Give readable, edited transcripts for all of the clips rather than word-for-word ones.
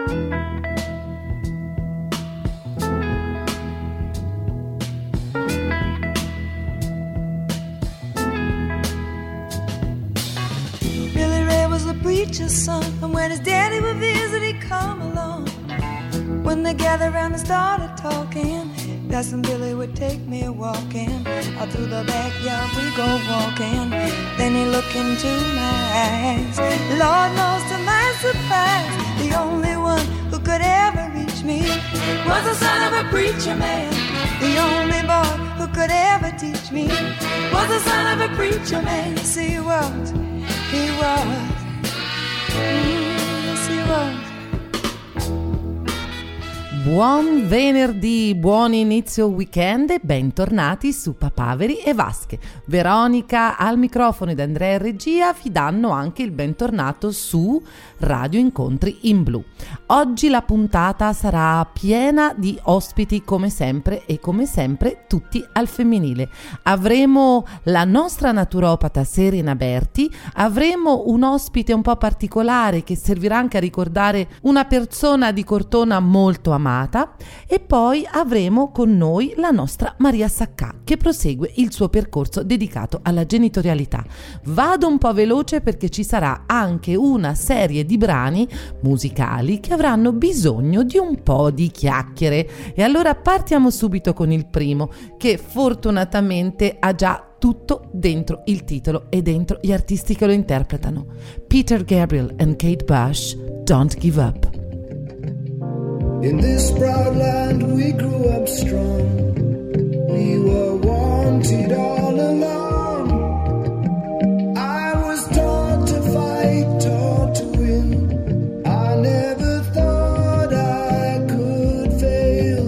Preacher's son, and when his daddy would visit, he'd come along. When they gathered around and started talking, Cousin Billy would take me walking. Out through the backyard we go walking. Then he looked into my eyes. Lord knows to my surprise, the only one who could ever reach me was the son of a preacher man. The only boy who could ever teach me was the son of a preacher man. Yes, he was. He was. Yes, he was. Buon venerdì, buon inizio weekend e bentornati su Papaveri e Vasche. Veronica al microfono ed Andrea in regia vi danno anche il bentornato su Radio Incontri in Blu. Oggi la puntata sarà piena di ospiti come sempre e come sempre tutti al femminile. Avremo la nostra naturopata Serena Berti, avremo un ospite un po' particolare che servirà anche a ricordare una persona di Cortona molto amata. E poi avremo con noi la nostra Maria Saccà che prosegue il suo percorso dedicato alla genitorialità. Vado un po' veloce perché ci sarà anche una serie di brani musicali che avranno bisogno di un po' di chiacchiere e allora partiamo subito con il primo, che fortunatamente ha già tutto dentro il titolo e dentro gli artisti che lo interpretano. Peter Gabriel and Kate Bush, Don't Give Up. In this proud land we grew up strong. We were wanted all along. I was taught to fight, taught to win. I never thought I could fail.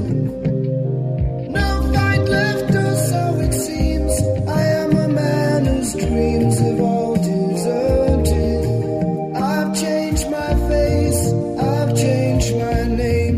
No fight left, or so it seems. I am a man whose dreams have all deserted. I've changed my face, I've changed my name.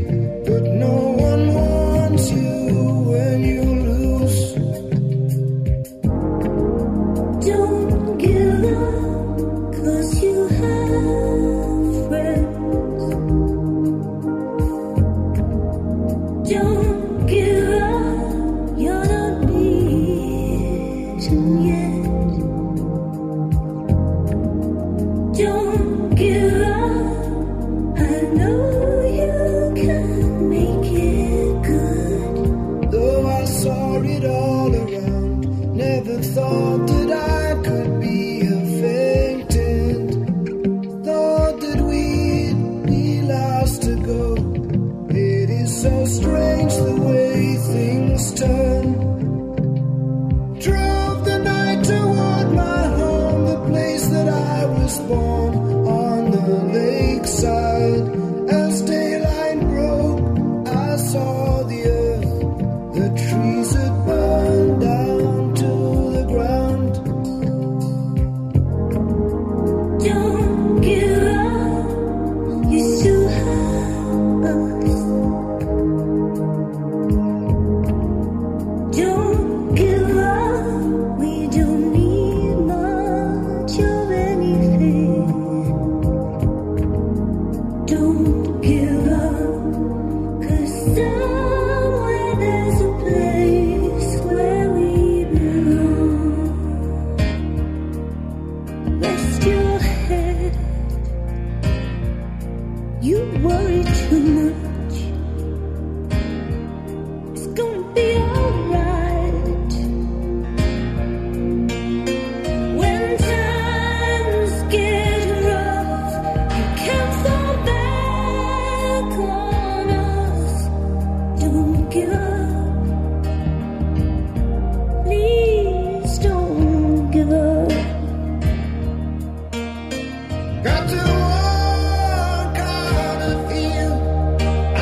Got to walk out of here.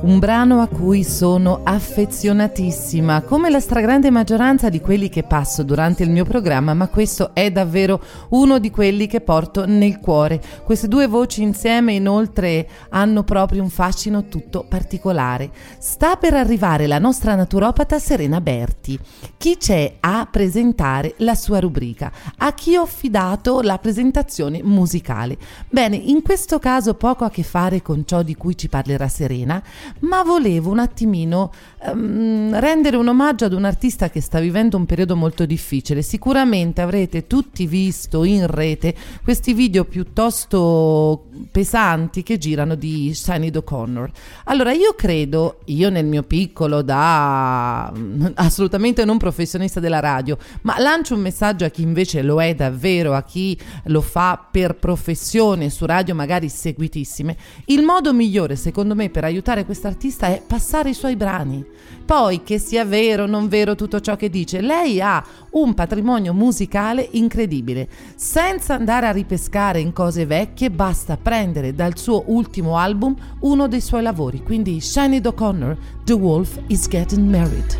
un brano a cui sono affezionatissima, come la stragrande maggioranza di quelli che passo durante il mio programma, ma questo è davvero uno di quelli che porto nel cuore. Queste due voci insieme inoltre hanno proprio un fascino tutto particolare. Sta per arrivare la nostra naturopata Serena Berti. Chi c'è a presentare la sua rubrica? A chi ho affidato la presentazione musicale? Bene, in questo caso poco a che fare con ciò di cui ci parlerà Serena, ma volevo un attimino rendere un omaggio ad un artista che sta vivendo un periodo molto difficile. Sicuramente avrete tutti visto in rete questi video piuttosto pesanti che girano di Sinéad O'Connor. Allora io nel mio piccolo, da assolutamente non professionista della radio, ma lancio un messaggio a chi invece lo è davvero, a chi lo fa per professione su radio magari seguitissime. Il modo migliore secondo me per aiutare quest'artista è passare i suoi brani. Poi, che sia vero o non vero tutto ciò che dice, lei ha un patrimonio musicale incredibile. Senza andare a ripescare in cose vecchie, basta prendere dal suo ultimo album uno dei suoi lavori. Quindi Sinéad O'Connor, The Wolf is Getting Married.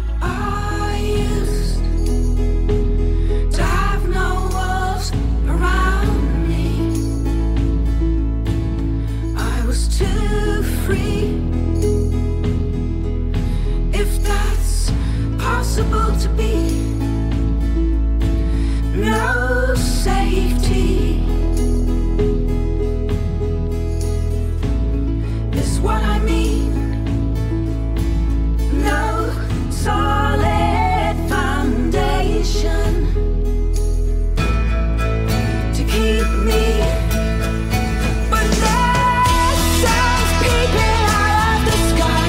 Possible to be no safety is what I mean. No solid foundation to keep me. But that sounds peeping out of the sky.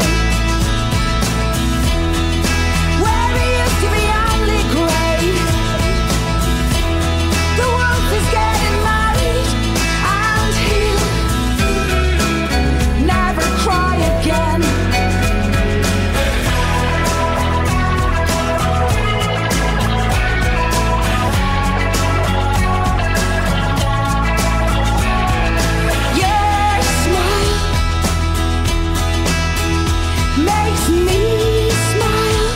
To be only gray, the wolf is getting married, and he'll never cry again. Your smile makes me smile.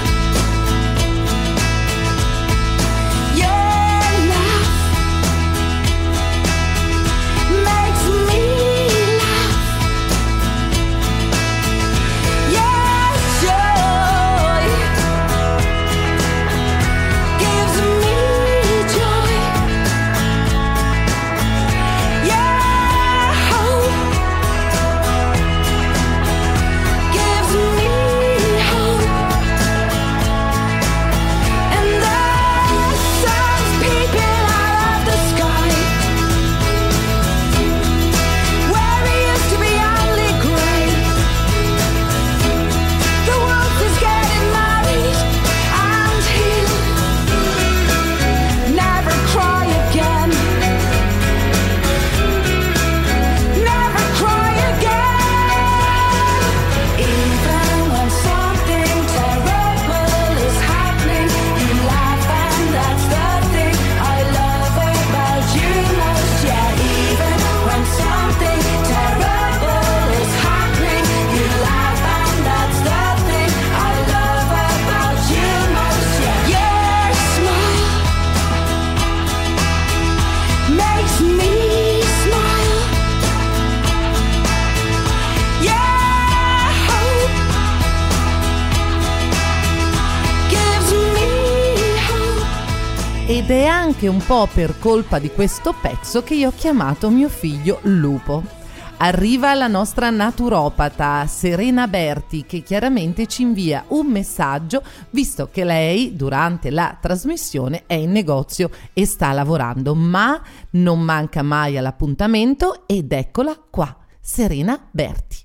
Ed è anche un po' per colpa di questo pezzo che io ho chiamato mio figlio Lupo. Arriva la nostra naturopata Serena Berti, che chiaramente ci invia un messaggio, visto che lei durante la trasmissione è in negozio e sta lavorando, ma non manca mai all'appuntamento, ed eccola qua, Serena Berti.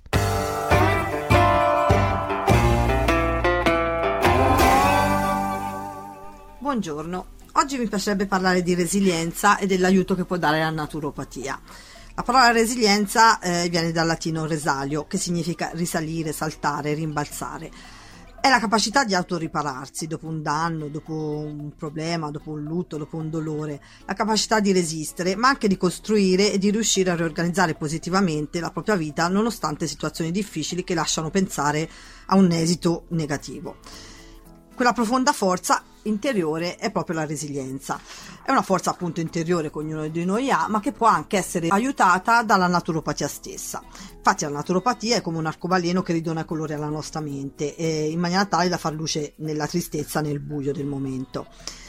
Buongiorno. Oggi mi piacerebbe parlare di resilienza e dell'aiuto che può dare la naturopatia. La parola resilienza viene dal latino resalio, che significa risalire, saltare, rimbalzare. È la capacità di autoripararsi dopo un danno, dopo un problema, dopo un lutto, dopo un dolore, la capacità di resistere, ma anche di costruire e di riuscire a riorganizzare positivamente la propria vita nonostante situazioni difficili che lasciano pensare a un esito negativo. Quella profonda forza interiore è proprio la resilienza. È una forza appunto interiore che ognuno di noi ha, ma che può anche essere aiutata dalla naturopatia stessa. Infatti la naturopatia è come un arcobaleno che ridona colore alla nostra mente, in maniera tale da far luce nella tristezza, nel buio del momento.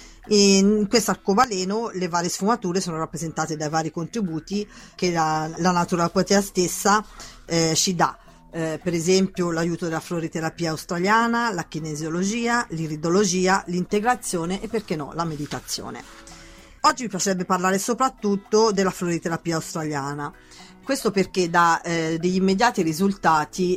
In questo arcobaleno le varie sfumature sono rappresentate dai vari contributi che la naturopatia stessa ci dà. Per esempio l'aiuto della floriterapia australiana, la kinesiologia, l'iridologia, l'integrazione e, perché no, la meditazione. Oggi mi piacerebbe parlare soprattutto della floriterapia australiana. Questo perché dà degli immediati risultati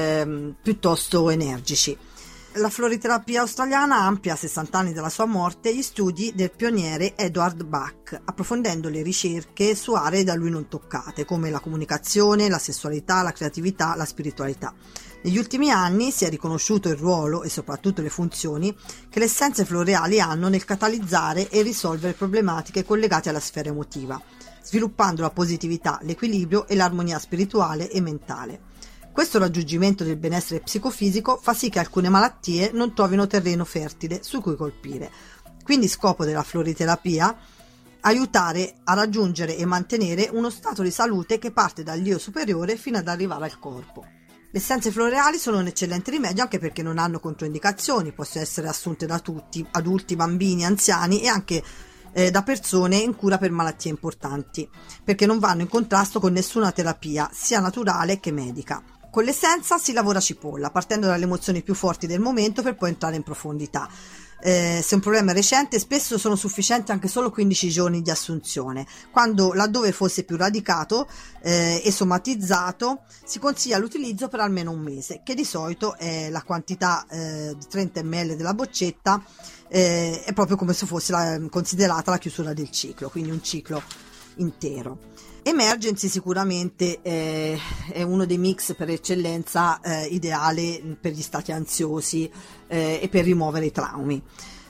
piuttosto energici. La floriterapia australiana amplia a 60 anni dalla sua morte gli studi del pioniere Edward Bach, approfondendo le ricerche su aree da lui non toccate, come la comunicazione, la sessualità, la creatività, la spiritualità. Negli ultimi anni si è riconosciuto il ruolo e soprattutto le funzioni che le essenze floreali hanno nel catalizzare e risolvere problematiche collegate alla sfera emotiva, sviluppando la positività, l'equilibrio e l'armonia spirituale e mentale. Questo raggiungimento del benessere psicofisico fa sì che alcune malattie non trovino terreno fertile su cui colpire. Quindi scopo della floriterapia: aiutare a raggiungere e mantenere uno stato di salute che parte dall'io superiore fino ad arrivare al corpo. Le essenze floreali sono un eccellente rimedio anche perché non hanno controindicazioni, possono essere assunte da tutti, adulti, bambini, anziani e anche da persone in cura per malattie importanti, perché non vanno in contrasto con nessuna terapia, sia naturale che medica. Con l'essenza si lavora a cipolla, partendo dalle emozioni più forti del momento per poi entrare in profondità. Se un problema è recente, spesso sono sufficienti anche solo 15 giorni di assunzione, quando laddove fosse più radicato e somatizzato si consiglia l'utilizzo per almeno un mese, che di solito è la quantità di 30 ml della boccetta, è proprio come se fosse considerata la chiusura del ciclo, quindi un ciclo intero. Emergency sicuramente è uno dei mix per eccellenza ideale per gli stati ansiosi e per rimuovere i traumi,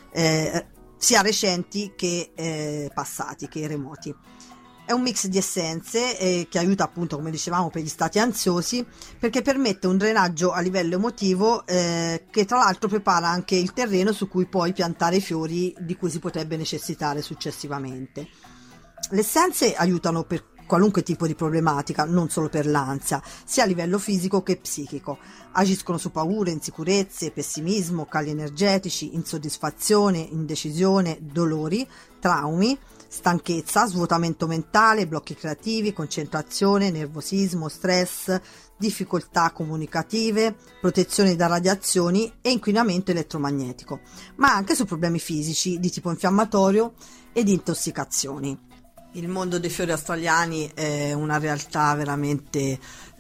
sia recenti che passati, che remoti. È un mix di essenze che aiuta appunto, come dicevamo, per gli stati ansiosi, perché permette un drenaggio a livello emotivo che tra l'altro prepara anche il terreno su cui poi piantare i fiori di cui si potrebbe necessitare successivamente. Le essenze aiutano per qualunque tipo di problematica, non solo per l'ansia, sia a livello fisico che psichico. Agiscono su paure, insicurezze, pessimismo, cali energetici, insoddisfazione, indecisione, dolori, traumi, stanchezza, svuotamento mentale, blocchi creativi, concentrazione, nervosismo, stress, difficoltà comunicative, protezione da radiazioni e inquinamento elettromagnetico, ma anche su problemi fisici di tipo infiammatorio e di intossicazioni. Il mondo dei fiori australiani è una realtà veramente,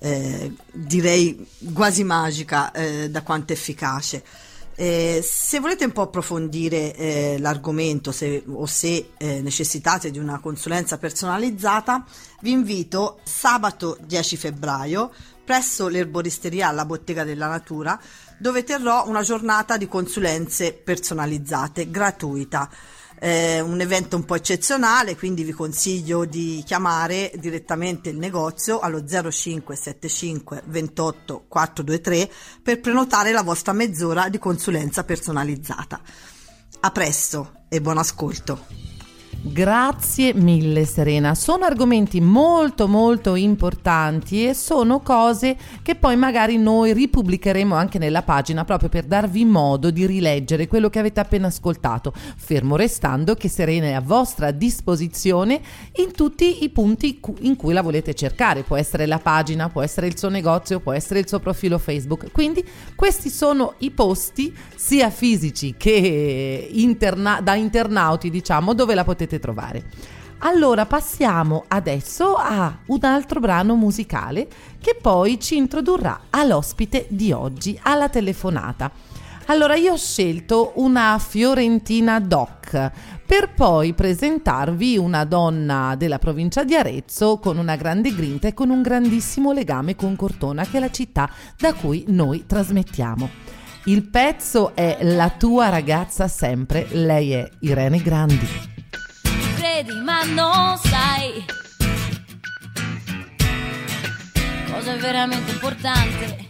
direi quasi magica, da quanto efficace. Se volete un po' approfondire l'argomento se necessitate di una consulenza personalizzata, vi invito sabato 10 febbraio presso l'erboristeria alla Bottega della Natura, dove terrò una giornata di consulenze personalizzate gratuita. Un evento un po' eccezionale, quindi vi consiglio di chiamare direttamente il negozio allo 0575 28 423 per prenotare la vostra mezz'ora di consulenza personalizzata. A presto e buon ascolto. Grazie mille Serena, sono argomenti molto molto importanti e sono cose che poi magari noi ripubblicheremo anche nella pagina proprio per darvi modo di rileggere quello che avete appena ascoltato, fermo restando che Serena è a vostra disposizione in tutti i punti in cui la volete cercare. Può essere la pagina, può essere il suo negozio, può essere il suo profilo Facebook, quindi questi sono i posti sia fisici che da internauti, diciamo, dove la potete trovare. Allora passiamo adesso a un altro brano musicale che poi ci introdurrà all'ospite di oggi, alla telefonata. Allora io ho scelto una fiorentina doc per poi presentarvi una donna della provincia di Arezzo con una grande grinta e con un grandissimo legame con Cortona, che è la città da cui noi trasmettiamo. Il pezzo è La tua ragazza sempre, lei è Irene Grandi. Credi ma non sai cosa è veramente importante.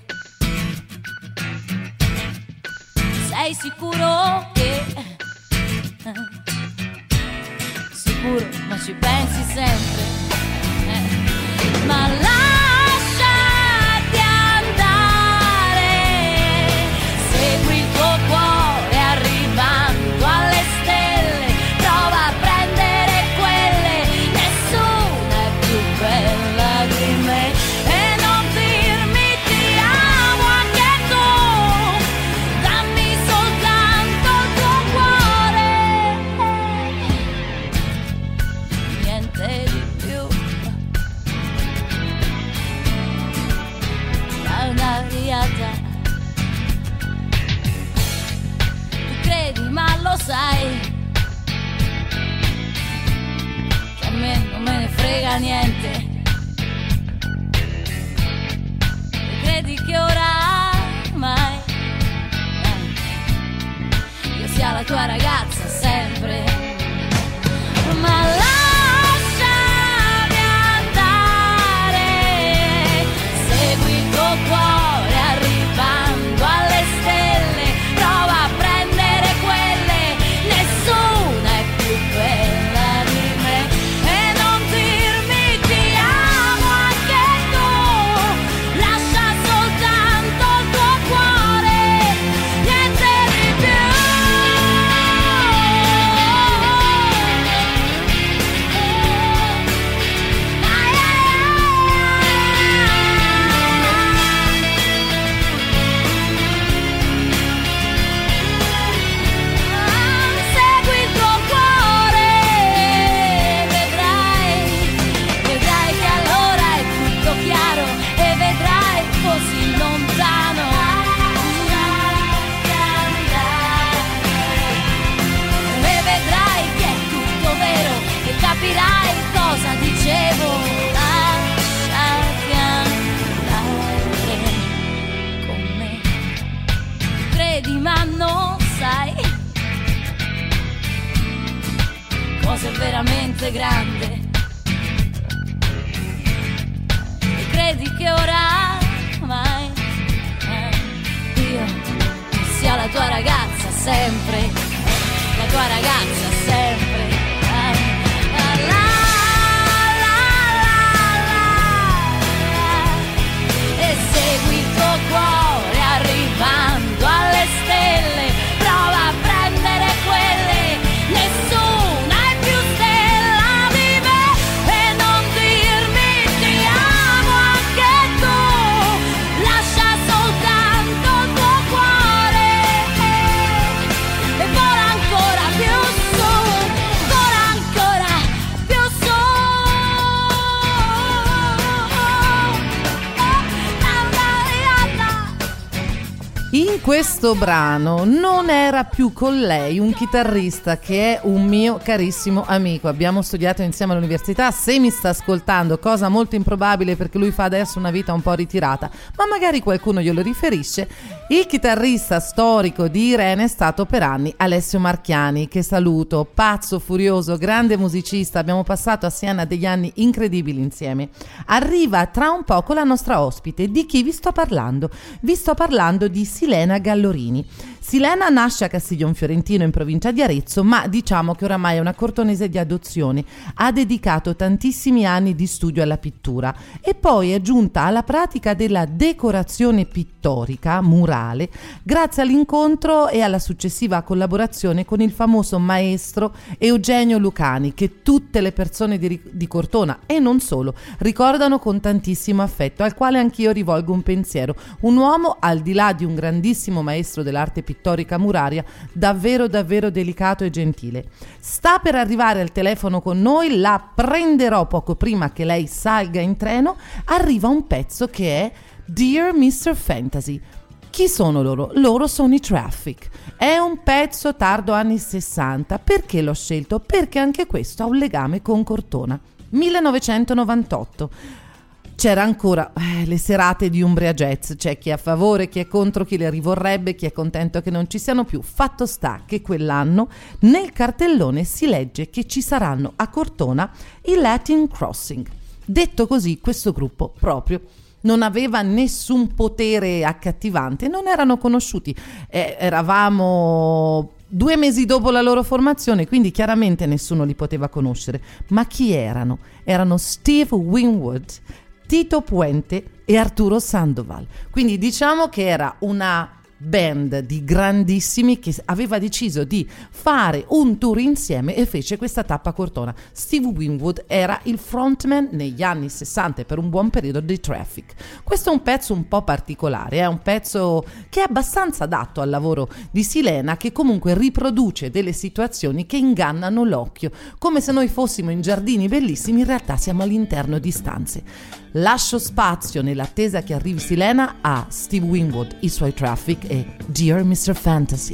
Sei sicuro che sicuro, ma ci pensi sempre, ma lasciati andare, segui il tuo cuore arrivando alle stelle, prova a prendere quelle, nessuna è più bella di me, e non dirmi ti amo anche tu, dammi soltanto il tuo cuore, niente di più. Una riata. Tu credi ma lo sai che a me non me ne frega niente. E credi che oramai io sia la tua ragazza sempre, ma lasciami andare, segui il tuo cuore arrivando alle stelle, prova a prendere quelle, nessuna è più bella di me, e non dirmi ti amo anche tu, lascia soltanto il tuo cuore, niente di più. Segui il tuo cuore, vedrai che allora è tutto chiaro, e vedrai così lontano. E vedrai che è tutto vero, e capirai cosa dicevo. Lasciati andare con me. Credi ma non sai cosa è veramente grande, e credi che oramai io sia la tua ragazza sempre, la tua ragazza sempre. La, la, la, la, la. E segui il tuo cuore arrivando alle stelle, prova a prendere quelle, nessuna è più stella di me, e non dirmi ti amo anche tu, lascia soltanto il tuo cuore, e vola ancora più su, vola ancora più su. In questo brano non era più con lei un chitarrista che è un mio carissimo amico. Abbiamo studiato insieme all'università. Se mi sta ascoltando, cosa molto improbabile perché lui fa adesso una vita un po' ritirata, ma magari qualcuno glielo riferisce, il chitarrista storico di Irene è stato per anni Alessio Marchiani, che saluto, pazzo, furioso, grande musicista. Abbiamo passato a Siena degli anni incredibili insieme. Arriva tra un po' con la nostra ospite. Di chi vi sto parlando? Vi sto parlando di Silena Gallorini. Silena nasce a Castiglion Fiorentino in provincia di Arezzo, ma diciamo che oramai è una cortonese di adozione. Ha dedicato tantissimi anni di studio alla pittura e poi è giunta alla pratica della decorazione pittorica murale grazie all'incontro e alla successiva collaborazione con il famoso maestro Eugenio Lucani, che tutte le persone di Cortona e non solo ricordano con tantissimo affetto, al quale anch'io rivolgo un pensiero. Un uomo, al di là di un grandissimo maestro dell'arte pittorica muraria, davvero davvero delicato e gentile. Sta per arrivare al telefono con noi, la prenderò poco prima che lei salga in treno. Arriva un pezzo che è Dear Mr. Fantasy. Chi sono loro? Loro sono i Traffic. È un pezzo tardo anni 60. Perché l'ho scelto? Perché anche questo ha un legame con Cortona. 1998. c'era ancora le serate di Umbria Jazz, c'è chi è a favore, chi è contro, chi le rivorrebbe, chi è contento che non ci siano più. Fatto sta che quell'anno nel cartellone si legge che ci saranno a Cortona i Latin Crossing. Detto così, questo gruppo proprio non aveva nessun potere accattivante, non erano conosciuti, eravamo 2 mesi dopo la loro formazione, quindi chiaramente nessuno li poteva conoscere. Ma chi erano? Erano Steve Winwood, Tito Puente e Arturo Sandoval. Quindi diciamo che era una band di grandissimi che aveva deciso di fare un tour insieme e fece questa tappa a Cortona. Steve Winwood era il frontman negli anni 60 e per un buon periodo di Traffic. Questo è un pezzo un po' particolare, è un pezzo che è abbastanza adatto al lavoro di Silena, che comunque riproduce delle situazioni che ingannano l'occhio, come se noi fossimo in giardini bellissimi, in realtà siamo all'interno di stanze. Lascio spazio, nell'attesa che arrivi Silena, a Steve Winwood, i suoi Traffic e Dear Mr. Fantasy.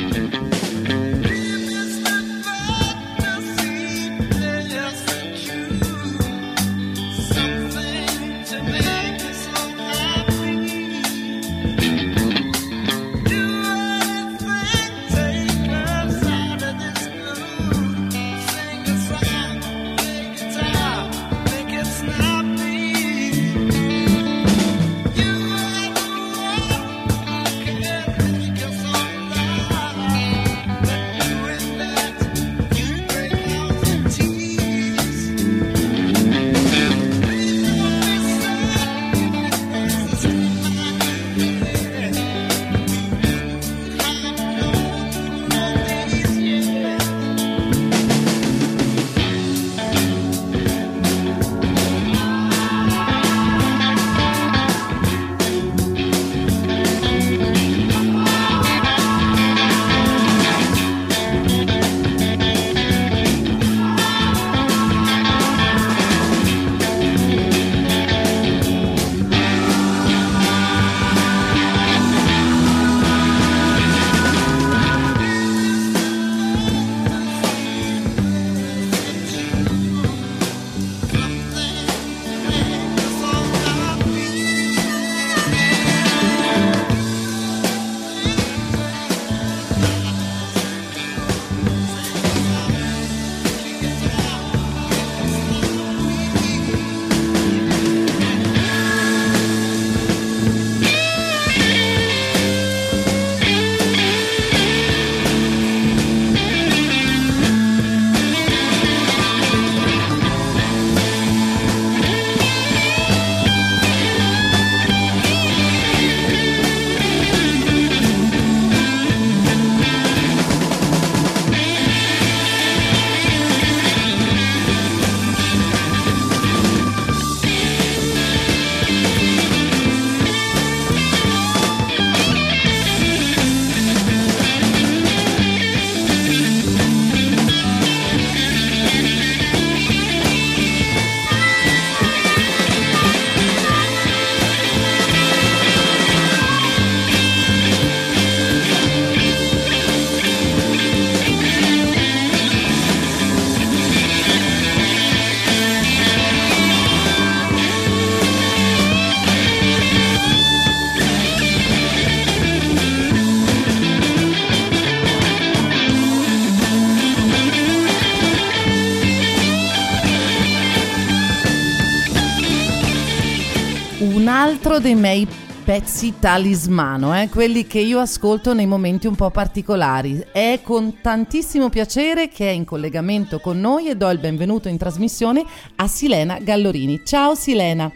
Un altro dei miei pezzi talismano, quelli che io ascolto nei momenti un po' particolari. È con tantissimo piacere che è in collegamento con noi e do il benvenuto in trasmissione a Silena Gallorini. Ciao Silena.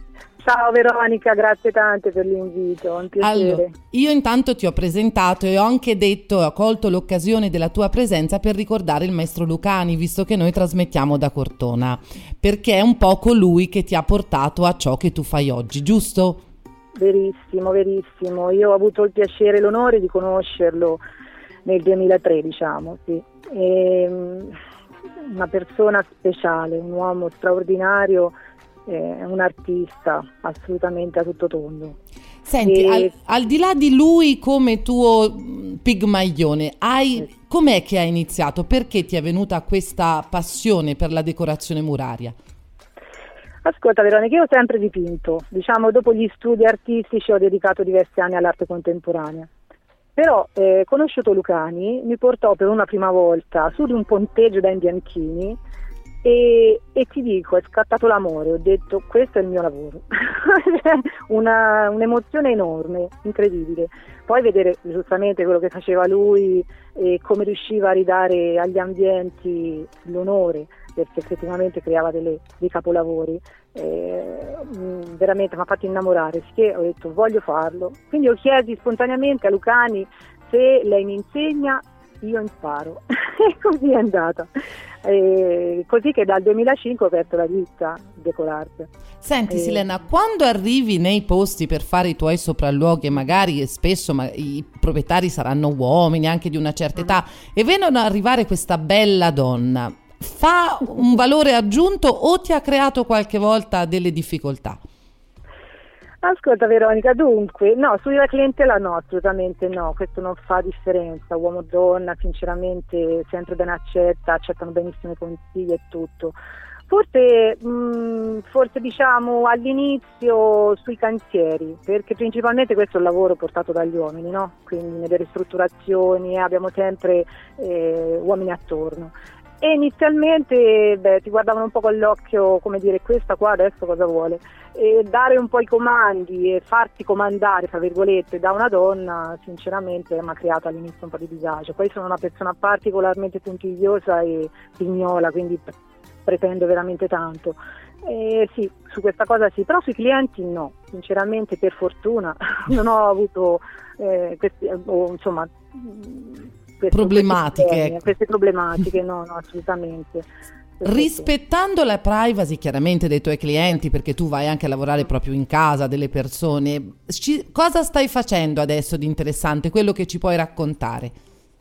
Ciao Veronica, grazie tante per l'invito, è un piacere. Allora, io intanto ti ho presentato e ho anche detto, ho colto l'occasione della tua presenza per ricordare il maestro Lucani, visto che noi trasmettiamo da Cortona, perché è un po' colui che ti ha portato a ciò che tu fai oggi, giusto? Verissimo, verissimo. Io ho avuto il piacere e l'onore di conoscerlo nel 2003, diciamo, sì. Una persona speciale, un uomo straordinario, un artista assolutamente a tutto tondo. Senti, al di là di lui come tuo pigmaione, com'è che hai iniziato? Perché ti è venuta questa passione per la decorazione muraria? Ascolta Veronica, io ho sempre dipinto, diciamo dopo gli studi artistici ho dedicato diversi anni all'arte contemporanea, però conosciuto Lucani mi portò per una prima volta su di un ponteggio da Imbianchini e ti dico, è scattato l'amore, ho detto questo è il mio lavoro, un'emozione enorme, incredibile. Poi vedere giustamente quello che faceva lui e come riusciva a ridare agli ambienti l'onore, perché effettivamente creava dei capolavori, veramente mi ha fatto innamorare, che ho detto voglio farlo. Quindi ho chiesto spontaneamente a Lucani se lei mi insegna, io imparo. E così è andata. Così che dal 2005 ho aperto la ditta Decorart. Senti Silena, quando arrivi nei posti per fare i tuoi sopralluoghi, e magari spesso i proprietari saranno uomini anche di una certa età, e vedono arrivare questa bella donna, fa un valore aggiunto o ti ha creato qualche volta delle difficoltà? Ascolta Veronica, dunque, no, sulla clientela no, assolutamente no, questo non fa differenza, uomo o donna, sinceramente sempre ben accettano benissimo i consigli e tutto. Forse diciamo all'inizio sui cantieri, perché principalmente questo è il lavoro portato dagli uomini, no? Quindi nelle ristrutturazioni abbiamo sempre uomini attorno. E inizialmente ti guardavano un po' con l'occhio, come dire, questa qua adesso cosa vuole? E dare un po' i comandi e farti comandare, tra virgolette, da una donna, sinceramente mi ha creato all'inizio un po' di disagio. Poi sono una persona particolarmente puntigliosa e pignola, quindi pretendo veramente tanto. Sì, su questa cosa sì, però sui clienti no, sinceramente per fortuna non ho avuto problematiche. Queste problematiche, no, assolutamente. Rispettando la privacy chiaramente dei tuoi clienti, perché tu vai anche a lavorare proprio in casa delle persone, cosa stai facendo adesso di interessante, quello che ci puoi raccontare?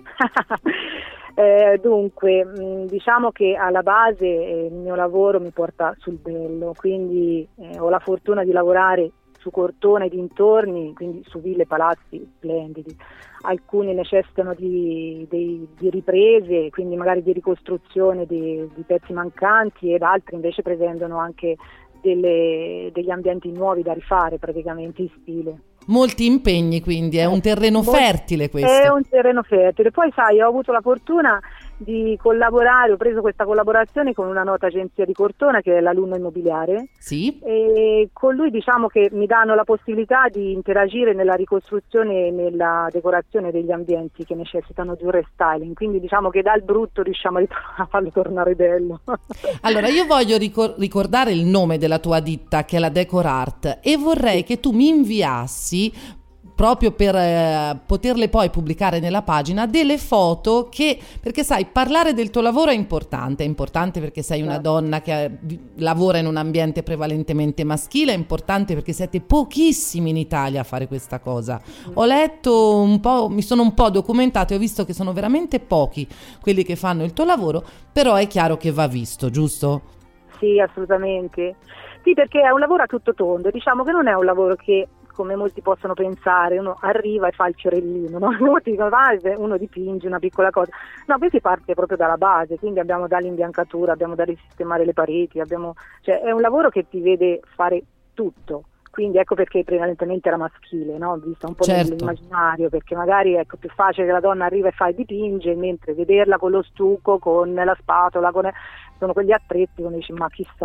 Dunque, diciamo che alla base il mio lavoro mi porta sul bello, quindi ho la fortuna di lavorare su Cortona e dintorni, quindi su ville e palazzi splendidi. Alcuni necessitano di riprese, quindi magari di ricostruzione di pezzi mancanti, ed altri invece pretendono anche degli ambienti nuovi da rifare praticamente in stile. Molti impegni, quindi è un terreno fertile questo. È un terreno fertile. Poi sai, ho avuto la fortuna di collaborare, ho preso questa collaborazione con una nota agenzia di Cortona che è l'Alunno Immobiliare. Sì. E con lui diciamo che mi danno la possibilità di interagire nella ricostruzione e nella decorazione degli ambienti che necessitano di un restyling, quindi diciamo che dal brutto riusciamo a farlo tornare bello. Allora io voglio ricordare il nome della tua ditta, che è la Decorart, e vorrei che tu mi inviassi, proprio per poterle poi pubblicare nella pagina, delle foto perché sai, parlare del tuo lavoro è importante perché sei una donna che lavora in un ambiente prevalentemente maschile, è importante perché siete pochissimi in Italia a fare questa cosa. Ho letto un po', mi sono un po' documentato e ho visto che sono veramente pochi quelli che fanno il tuo lavoro, però è chiaro che va visto, giusto? Sì, assolutamente. Sì, perché è un lavoro a tutto tondo, diciamo che non è un lavoro che, come molti possono pensare, uno arriva e fa il fiorellino, no? Molti dicono, uno dipinge una piccola cosa. No, qui si parte proprio dalla base, quindi abbiamo dall'imbiancatura, abbiamo da risistemare le pareti, cioè è un lavoro che ti vede fare tutto. Quindi ecco perché prevalentemente era maschile, no? Visto un po' nell'immaginario, perché magari è più facile che la donna arriva e fa e dipinge, mentre vederla con lo stucco, con la spatola, sono quegli attrezzi, uno dice ma chissà.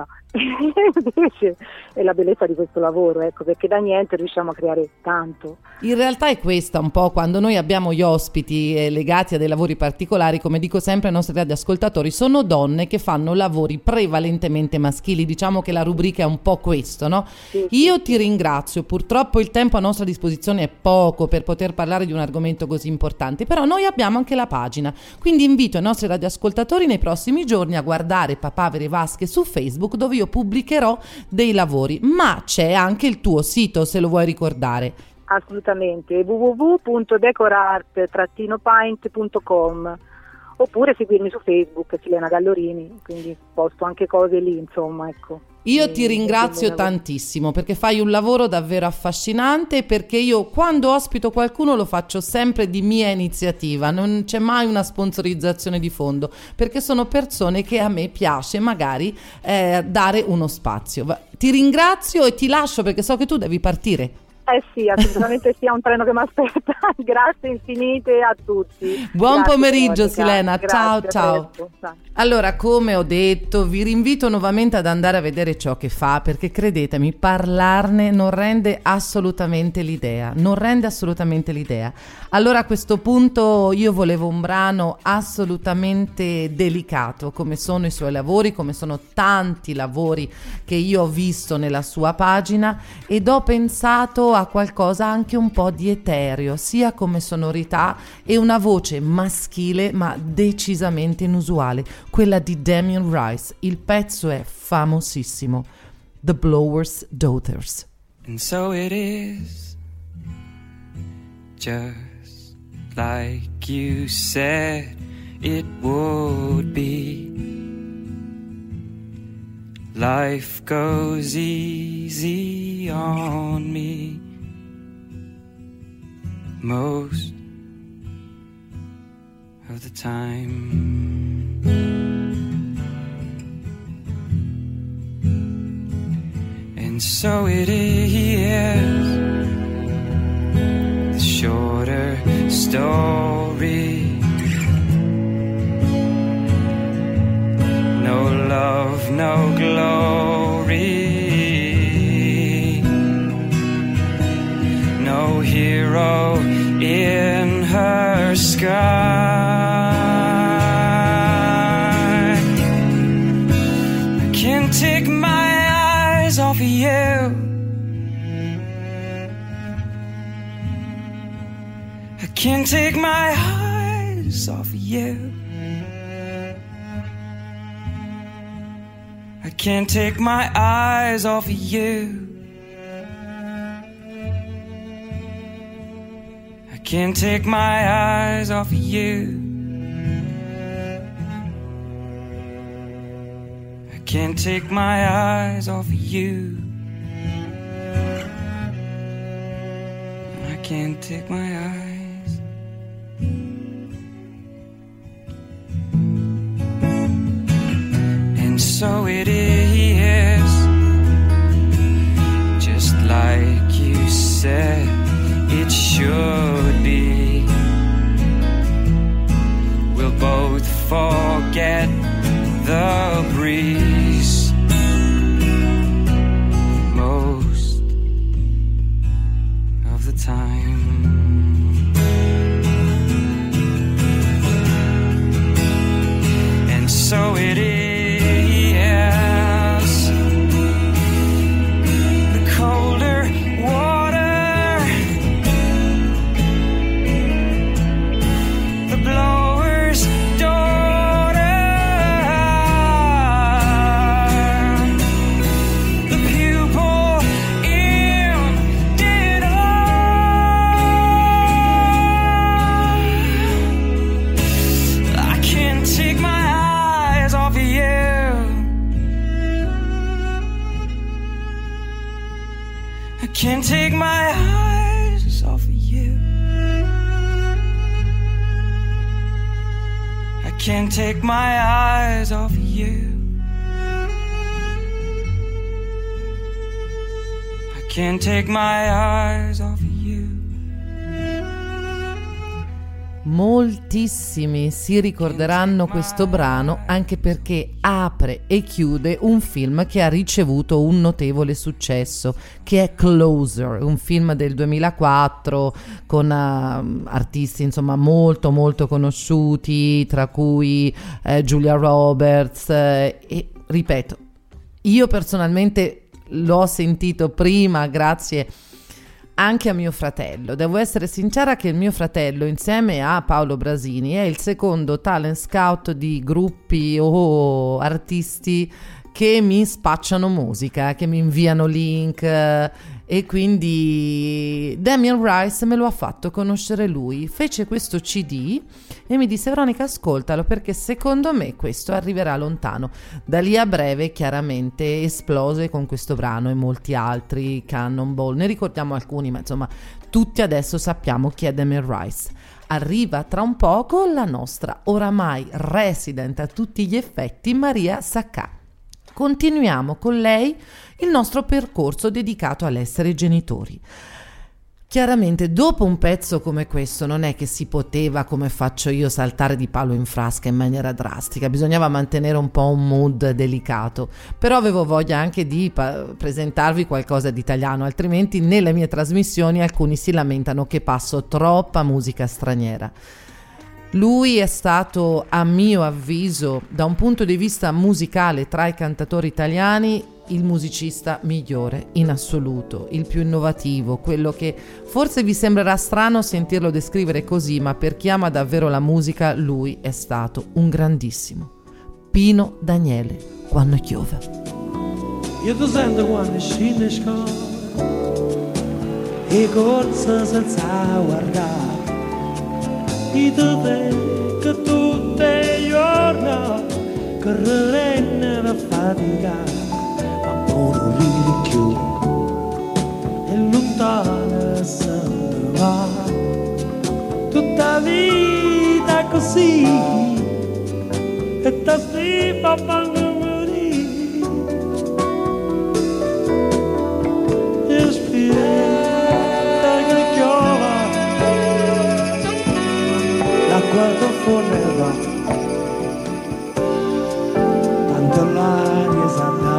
Invece è la bellezza di questo lavoro, ecco, perché da niente riusciamo a creare tanto. In realtà è questa un po' quando noi abbiamo gli ospiti legati a dei lavori particolari, come dico sempre ai nostri radioascoltatori, sono donne che fanno lavori prevalentemente maschili, diciamo che la rubrica è un po' questo, no? Sì, Io ti ringrazio, purtroppo il tempo a nostra disposizione è poco per poter parlare di un argomento così importante, però noi abbiamo anche la pagina, quindi invito i nostri radioascoltatori nei prossimi giorni a guardare Papaveri Vasche su Facebook, dove io pubblicherò dei lavori, ma c'è anche il tuo sito, se lo vuoi ricordare. Assolutamente, www.decorart-paint.com, oppure seguirmi su Facebook, Silena Gallorini, quindi posto anche cose lì, insomma, ecco. Io ti ringrazio tantissimo perché fai un lavoro davvero affascinante, perché io quando ospito qualcuno lo faccio sempre di mia iniziativa, non c'è mai una sponsorizzazione di fondo, perché sono persone che a me piace magari dare uno spazio. Ti ringrazio e ti lascio perché so che tu devi partire. Sì, assolutamente sì, è un treno che mi aspetta. Grazie infinite a tutti. Buon Grazie, pomeriggio Veronica. Silena, ciao Grazie, ciao. a presto. Ciao. Allora, come ho detto, vi rinvito nuovamente ad andare a vedere ciò che fa, perché credetemi, parlarne non rende assolutamente l'idea, Allora, a questo punto io volevo un brano assolutamente delicato, come sono i suoi lavori, come sono tanti lavori che io ho visto nella sua pagina, ed ho pensato a qualcosa anche un po' di etereo, sia come sonorità e una voce maschile ma decisamente inusuale, quella di Damien Rice. Il pezzo è famosissimo, The Blower's Daughters. And so it is, just like you said it would be. Life goes easy on me most of the time. And so it is, the shorter story. No love, no glory. No hero in her sky. I can't take my eyes off of you. I can't take my eyes off of you. I can't take my eyes off of you. I can't take my eyes off of you. I can't take my eyes off of you. I can't take my eyes. And so it is, just like you said it should be. We'll both forget the breeze most of the time. And so it is, can't take my eyes off of you. I can't take my eyes off of you. I can't take my eyes off of you. Moltissimi si ricorderanno questo brano anche perché apre e chiude un film che ha ricevuto un notevole successo, che è Closer, un film del 2004 con artisti insomma molto molto conosciuti, tra cui Julia Roberts, e ripeto, io personalmente l'ho sentito prima grazie anche a mio fratello. Devo essere sincera che il mio fratello, insieme a Paolo Brasini, è il secondo talent scout di gruppi o artisti che mi spacciano musica, che mi inviano link, e quindi Damien Rice me lo ha fatto conoscere lui. Fece questo CD e mi disse: Veronica, ascoltalo perché secondo me questo arriverà lontano. Da lì a breve chiaramente esplose con questo brano e molti altri, Cannonball, ne ricordiamo alcuni, ma insomma tutti adesso sappiamo chi è Damien Rice. Arriva tra un poco la nostra oramai resident a tutti gli effetti Maria Saccà. Continuiamo con lei il nostro percorso dedicato all'essere genitori. Chiaramente dopo un pezzo come questo non è che si poteva, come faccio io, saltare di palo in frasca in maniera drastica, bisognava mantenere un po' un mood delicato, però avevo voglia anche di presentarvi qualcosa di italiano, altrimenti nelle mie trasmissioni alcuni si lamentano che passo troppa musica straniera. Lui è stato, a mio avviso, da un punto di vista musicale tra i cantatori italiani, il musicista migliore in assoluto, il più innovativo, quello che forse vi sembrerà strano sentirlo descrivere così, ma per chi ama davvero la musica lui è stato un grandissimo. Pino Daniele, Quando piove. Io ti sento quando scende scuola e corsa senza guardare, e tu vedi che tutti i giorni correre da faticare, ma non ridi più e lontana se ne va. Tutta vita così e ti stima quando morì, e spiega che piova l'acqua da forneva, tanto l'aria sa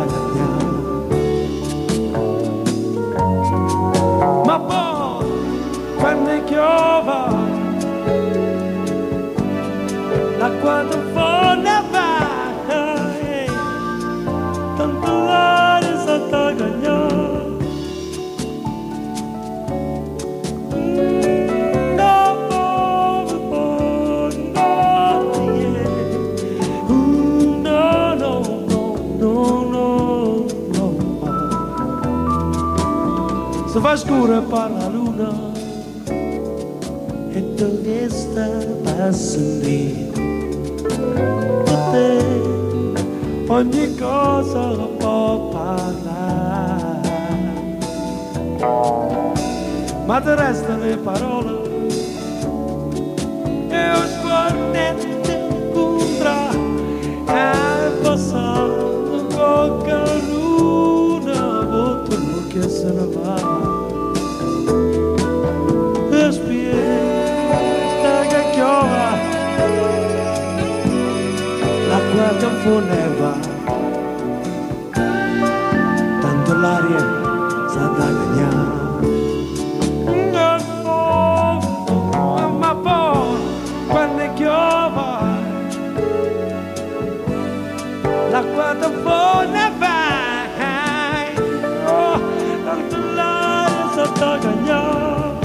da. Ma poi quando piova l'acqua da forneva, tanto l'aria sa da cagnare. Se fa scuro per la luna e tu resta passa lì, per te ogni cosa può parlare, ma ti restano le parole e lo sguardo contra è passato qualche luna, volto che se ne va. L'acqua che forneva, tanto l'aria sa da cagnare. Ma poi quando piova l'acqua che forneva, tanto l'aria sa da cagnare.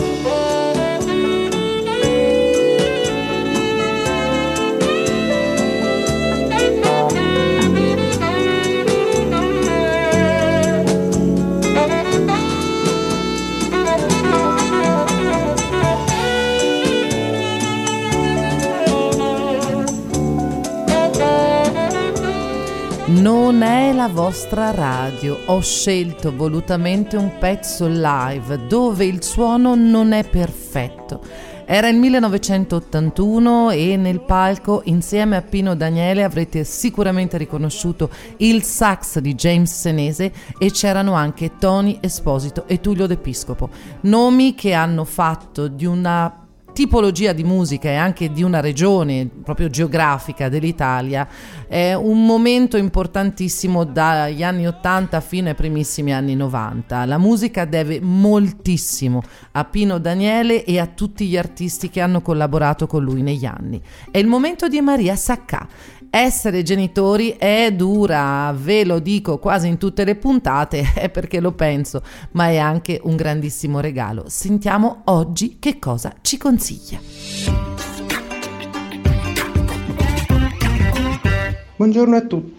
Non è la vostra radio, ho scelto volutamente un pezzo live dove il suono non è perfetto. Era il 1981 e nel palco insieme a Pino Daniele avrete sicuramente riconosciuto il sax di James Senese e c'erano anche Tony Esposito e Tullio De Piscopo, nomi che hanno fatto di una tipologia di musica e anche di una regione proprio geografica dell'Italia è un momento importantissimo dagli anni 80 fino ai primissimi anni 90. La musica deve moltissimo a Pino Daniele e a tutti gli artisti che hanno collaborato con lui negli anni. È il momento di Maria Saccà. Essere genitori è dura, ve lo dico quasi in tutte le puntate, è perché lo penso, ma è anche un grandissimo regalo. Sentiamo oggi che cosa ci consiglia. Buongiorno a tutti.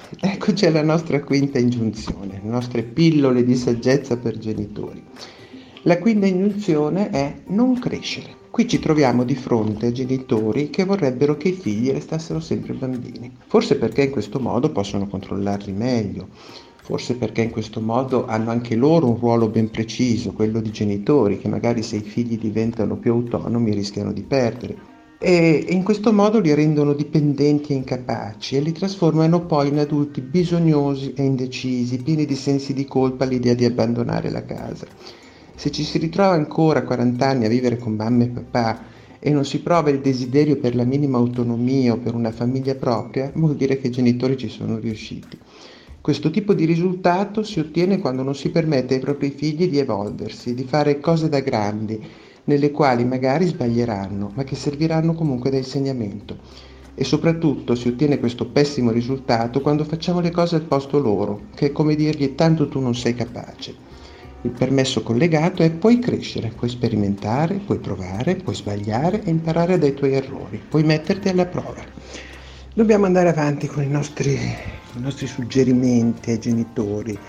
Ecco c'è la nostra quinta ingiunzione, le nostre pillole di saggezza per genitori. La quinta ingiunzione è non crescere. Qui ci troviamo di fronte a genitori che vorrebbero che i figli restassero sempre bambini. Forse perché in questo modo possono controllarli meglio, forse perché in questo modo hanno anche loro un ruolo ben preciso, quello di genitori, che magari se i figli diventano più autonomi rischiano di perdere. E in questo modo li rendono dipendenti e incapaci e li trasformano poi in adulti bisognosi e indecisi, pieni di sensi di colpa all'idea di abbandonare la casa. Se ci si ritrova ancora a 40 anni a vivere con mamma e papà e non si prova il desiderio per la minima autonomia o per una famiglia propria, vuol dire che i genitori ci sono riusciti. Questo tipo di risultato si ottiene quando non si permette ai propri figli di evolversi, di fare cose da grandi, nelle quali magari sbaglieranno, ma che serviranno comunque da insegnamento. E soprattutto si ottiene questo pessimo risultato quando facciamo le cose al posto loro, che è come dirgli tanto tu non sei capace. Il permesso collegato è puoi crescere, puoi sperimentare, puoi provare, puoi sbagliare e imparare dai tuoi errori, puoi metterti alla prova. Dobbiamo andare avanti con i nostri suggerimenti ai genitori,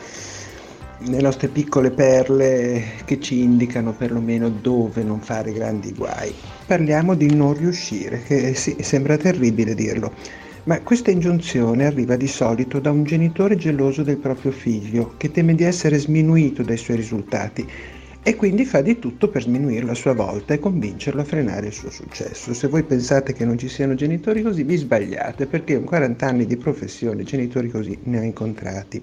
le nostre piccole perle che ci indicano perlomeno dove non fare grandi guai. Parliamo di non riuscire, che sì, sembra terribile dirlo, ma questa ingiunzione arriva di solito da un genitore geloso del proprio figlio, che teme di essere sminuito dai suoi risultati e quindi fa di tutto per sminuirlo a sua volta e convincerlo a frenare il suo successo. Se voi pensate che non ci siano genitori così, vi sbagliate, perché in 40 anni di professione genitori così ne ho incontrati.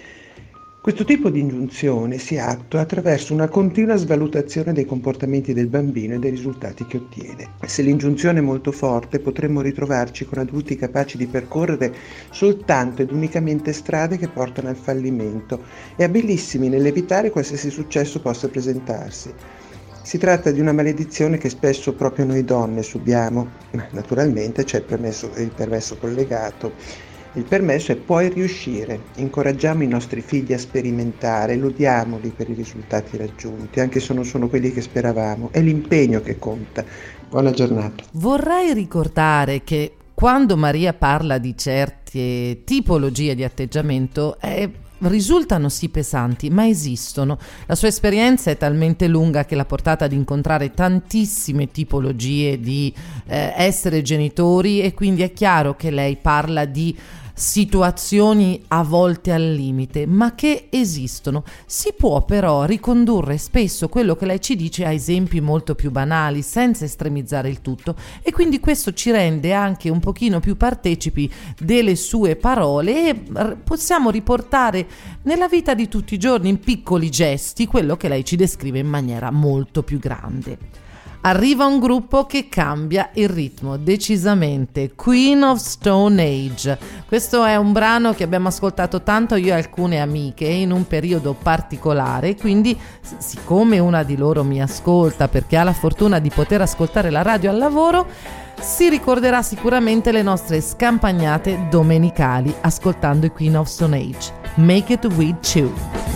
Questo tipo di ingiunzione si attua attraverso una continua svalutazione dei comportamenti del bambino e dei risultati che ottiene. Se l'ingiunzione è molto forte, potremmo ritrovarci con adulti capaci di percorrere soltanto ed unicamente strade che portano al fallimento e abilissimi nell'evitare qualsiasi successo possa presentarsi. Si tratta di una maledizione che spesso proprio noi donne subiamo. Naturalmente c'è il permesso collegato. Il permesso è puoi riuscire, incoraggiamo i nostri figli a sperimentare, lodiamoli per i risultati raggiunti, anche se non sono quelli che speravamo, è l'impegno che conta. Buona giornata. Vorrei ricordare che quando Maria parla di certe tipologie di atteggiamento risultano sì pesanti, ma esistono. La sua esperienza è talmente lunga che l'ha portata ad incontrare tantissime tipologie di essere genitori e quindi è chiaro che lei parla di situazioni a volte al limite, ma che esistono. Si può però ricondurre spesso quello che lei ci dice a esempi molto più banali, senza estremizzare il tutto, e quindi questo ci rende anche un pochino più partecipi delle sue parole e possiamo riportare nella vita di tutti i giorni, in piccoli gesti, quello che lei ci descrive in maniera molto più grande. Arriva un gruppo che cambia il ritmo decisamente, Queen of Stone Age. Questo è un brano che abbiamo ascoltato tanto io e alcune amiche in un periodo particolare, quindi siccome una di loro mi ascolta perché ha la fortuna di poter ascoltare la radio al lavoro, si ricorderà sicuramente le nostre scampagnate domenicali ascoltando i Queen of Stone Age. Make it with you.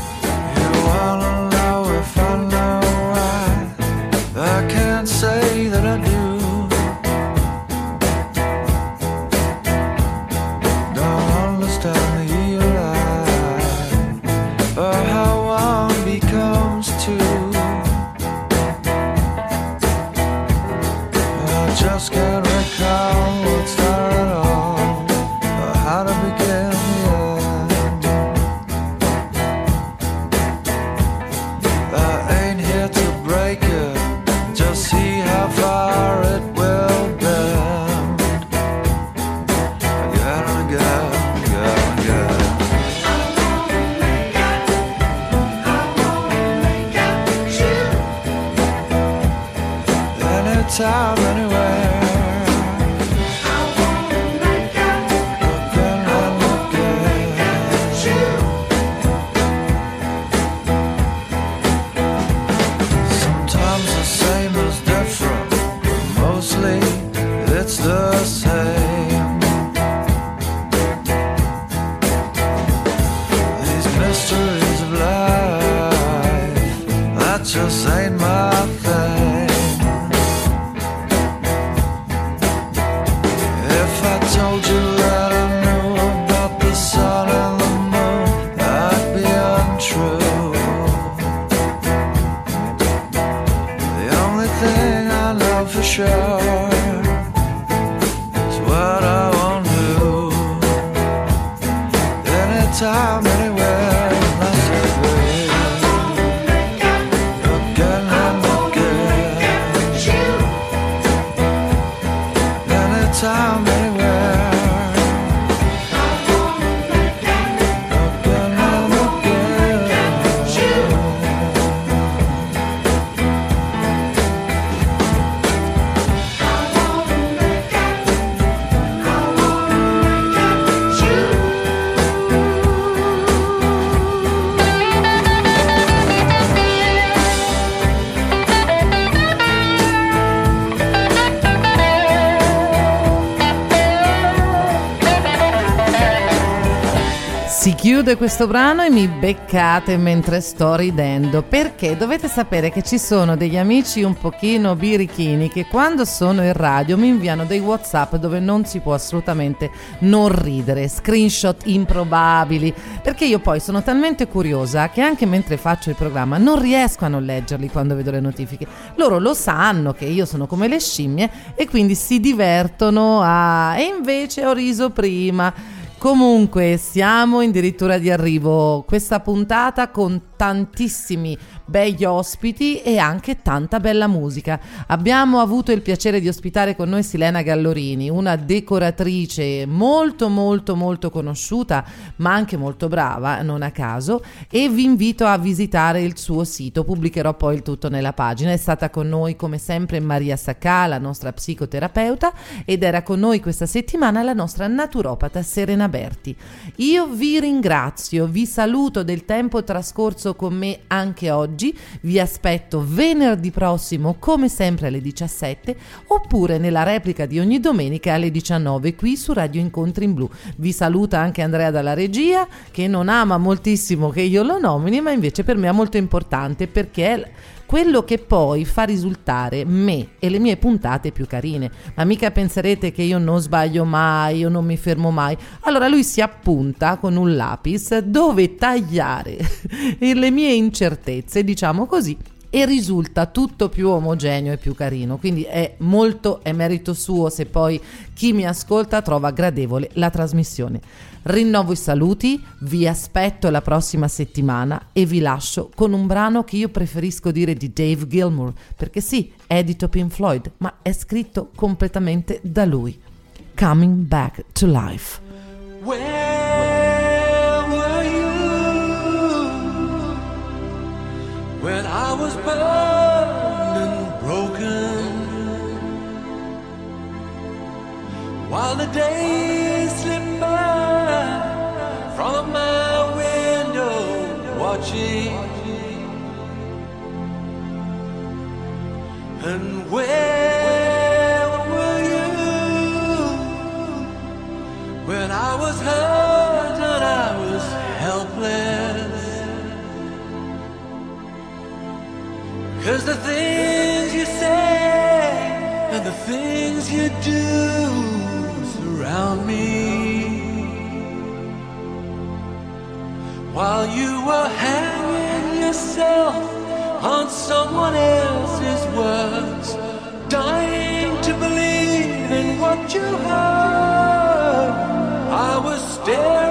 I can't say that I do. Don't understand the lie or how one becomes two. I just can't recall what started all or how to begin the end. I ain't here to break it, just see how far it will bend. Again and again, again and again. Anytime, anywhere. Again and again. Sometimes the same is different, but mostly it's the same. These mysteries of life, that just ain't my thing. sure is what I want to do. Anytime, anywhere, nice and way. Again and again. Anytime, anywhere. Again and again. Si chiude questo brano e mi beccate mentre sto ridendo, perché dovete sapere che ci sono degli amici un pochino birichini che quando sono in radio mi inviano dei WhatsApp dove non si può assolutamente non ridere, screenshot improbabili, perché io poi sono talmente curiosa che anche mentre faccio il programma non riesco a non leggerli quando vedo le notifiche. Loro lo sanno che io sono come le scimmie e quindi si divertono a... e invece ho riso prima. Comunque siamo addirittura di arrivo, questa puntata con tantissimi begli ospiti e anche tanta bella musica. Abbiamo avuto il piacere di ospitare con noi Silena Gallorini, una decoratrice molto conosciuta ma anche molto brava, non a caso, e vi invito a visitare il suo sito, pubblicherò poi il tutto nella pagina. È stata con noi come sempre Maria Saccà, la nostra psicoterapeuta, ed era con noi questa settimana la nostra naturopata Serena Berti. Io vi ringrazio, vi saluto del tempo trascorso con me anche oggi, vi aspetto venerdì prossimo come sempre alle 17 oppure nella replica di ogni domenica alle 19 qui su Radio Incontri in Blu. Vi saluta anche Andrea dalla regia, che non ama moltissimo che io lo nomini, ma invece per me è molto importante perché è quello che poi fa risultare me e le mie puntate più carine. Ma mica penserete che io non sbaglio mai, io non mi fermo mai. Allora lui si appunta con un lapis dove tagliare le mie incertezze, diciamo così, e risulta tutto più omogeneo e più carino, quindi è merito suo se poi chi mi ascolta trova gradevole la trasmissione. Rinnovo i saluti, vi aspetto la prossima settimana e vi lascio con un brano che io preferisco dire di Dave Gilmour, perché sì, è edito Pink Floyd, ma è scritto completamente da lui. Coming Back to Life. Where were you when I was burned and broken? While the days slipped by from my window watching, and where were you when I was hurt and I was helpless? 'Cause the things you say and the things you do surround me, while you were hanging yourself on someone else's words, dying to believe in what you heard. I was staring